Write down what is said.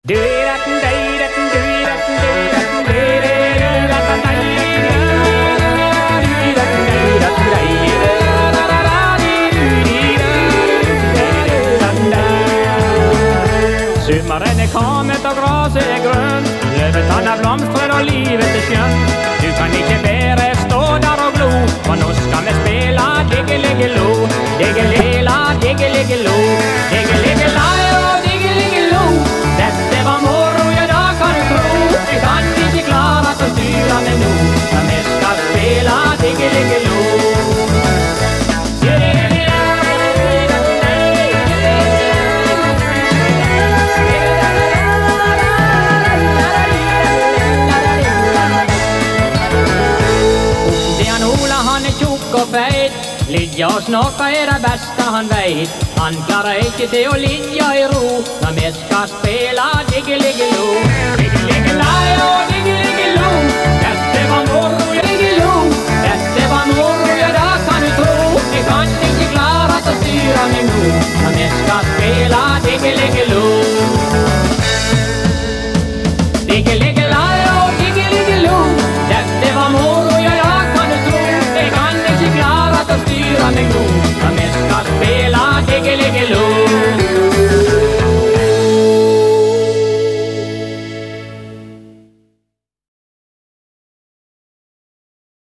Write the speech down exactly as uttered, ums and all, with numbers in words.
Sommaren är kommit och gräset är grönt, lövetanna blomstrar och livet är skönt. Du kan inte bära stå där och glo, för nu ska vi spela Diggeligeloo. Diggelila, Diggeligelo, Diggeligelajo, Diggeligelo. Detta var morgon, ja då kan du tro. Vi kan inte klara att styra det nu, men vi ska spela Diggeligeloo. Och fejt, Lidja och Snaka är det bästa han vet. Han klarar inte till att ligga i ro, men vi ska spela Diggeligeloo.